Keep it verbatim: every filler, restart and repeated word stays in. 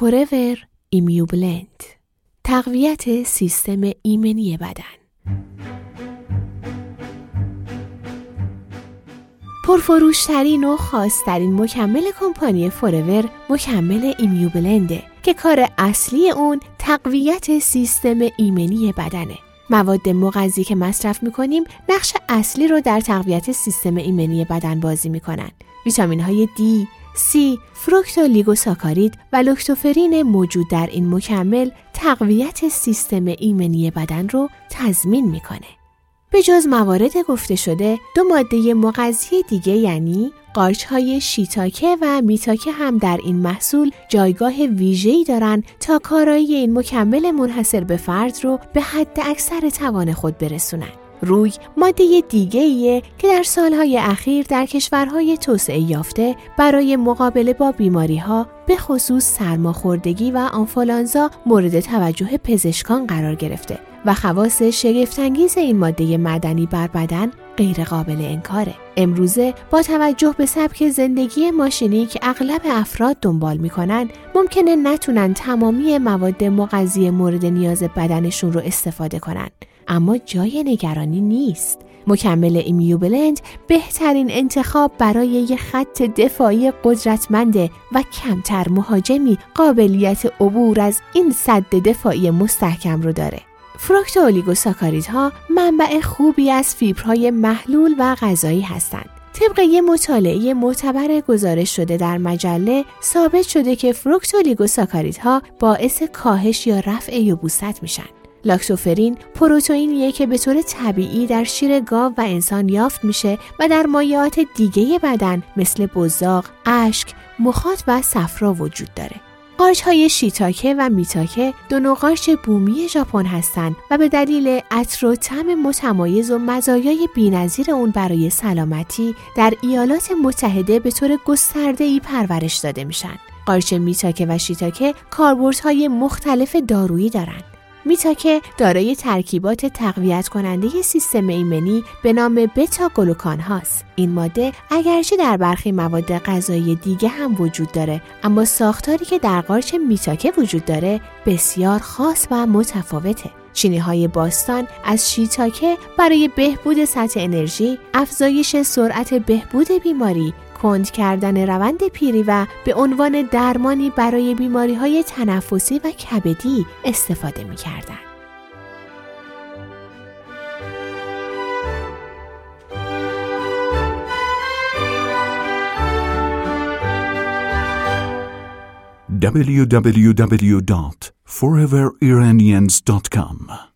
فوراور ایمیوبلند، تقویت سیستم ایمنی بدن. پرفروشترین و خاصترین مکمل کمپانی فوراور مکمل ایمیوبلنده که کار اصلی اون تقویت سیستم ایمنی بدنه. مواد مغذی که مصرف میکنیم نقش اصلی رو در تقویت سیستم ایمنی بدن بازی میکنن. ویتامین های دی، سی، فروکتولیگوساکارید و لکتوفرین موجود در این مکمل تقویت سیستم ایمنی بدن رو تضمین میکنه. به جز موارد گفته شده، دو ماده مغذی دیگه یعنی قارچ‌های شیتاکه و میتاکه هم در این محصول جایگاه ویژه‌ای دارن تا کارایی این مکمل منحصر به فرد رو به حد اکثر توان خود برسونن. روی ماده دیگه‌ایه که در سالهای اخیر در کشورهای توسعه یافته برای مقابله با بیماری‌ها به خصوص سرماخوردگی و آنفولانزا مورد توجه پزشکان قرار گرفته و خواص شگفت‌انگیز این ماده معدنی بر بدن غیر قابل انکاره. امروزه با توجه به سبک زندگی ماشینی که اغلب افراد دنبال میکنن، ممکنه نتونن تمامی مواد مغذی مورد نیاز بدنشون رو استفاده کنن. اما جای نگرانی نیست. مکمل ایمیوبلند بهترین انتخاب برای یک خط دفاعی قدرتمند و کمتر مهاجمی قابلیت عبور از این سد دفاعی مستحکم رو داره. فروکتولیگوساکاریدها منبع خوبی از فیبرهای محلول و غذایی هستند. طبق یک مطالعه معتبر گزارش شده در مجله ثابت شده که فروکتولیگوساکاریدها باعث کاهش یا رفع یبوست میشن. لاکتوفرین پروتئینیه که به طور طبیعی در شیر گاو و انسان یافت میشه و در مایعات دیگه بدن مثل بزاق، اشک، مخاط و صفرا وجود داره. قارچ‌های شیتاکه و میتاکه دو نوع قارچ بومی ژاپن هستند و به دلیل عطر و طعم متمایز و مزایای بی‌نظیر اون برای سلامتی در ایالات متحده به طور گسترده‌ای پرورش داده میشن. قارچ میتاکه و شیتاکه کاربردهای مختلف دارویی دارند. میتاکه دارای ترکیبات تقویت کننده سیستم ایمنی به نام بتا گلوکان هاست. این ماده اگرچه در برخی مواد غذایی دیگه هم وجود داره، اما ساختاری که در قارچ میتاکه وجود داره بسیار خاص و متفاوته. چینی‌های باستان از شیتاکه برای بهبود سطح انرژی، افزایش سرعت بهبود بیماری، کند کردن روند پیری و به عنوان درمانی برای بیماری‌های تنفسی و کبدی استفاده می‌کردند. دبلیو دبلیو دبلیو دات فوراور ایرانیانز دات کام